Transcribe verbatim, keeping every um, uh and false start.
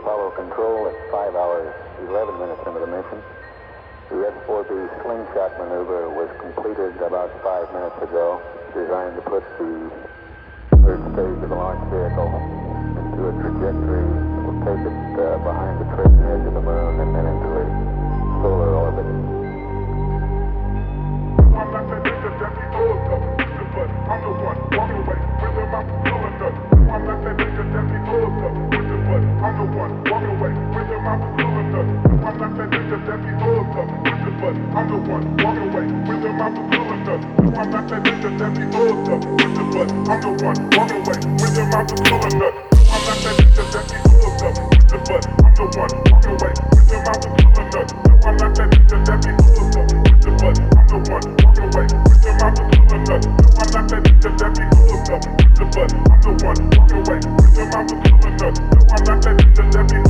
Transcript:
Apollo Control at five hours, eleven minutes into the mission. The S four B slingshot maneuver was completed about five minutes ago, designed to put the third stage of the launch vehicle into a trajectory that will take it uh, behind the trailing edge of the moon and then into a solar orbit. I'm not that nigga that be hooked up, but I'm the one walking away with the mouth pulling up. I'm not that nigga that be hooked up, but I'm the one walking away with the mouth pulling up. I'm not that nigga that be hooked up, but I'm the one walking away with the mouth pulling up. I'm not that nigga that be hooked up, but I'm the one walking away with the mouth pulling up. I'm not that nigga that be hooked up, but I'm the one walking away with the mouth pulling up. I'm not that nigga that be hooked up, but I'm the one walking away with the mouth pulling up. I'm not that nigga that be hooked up, but I'm the one walking away with the mouth pulling up. I'm not that nigga that be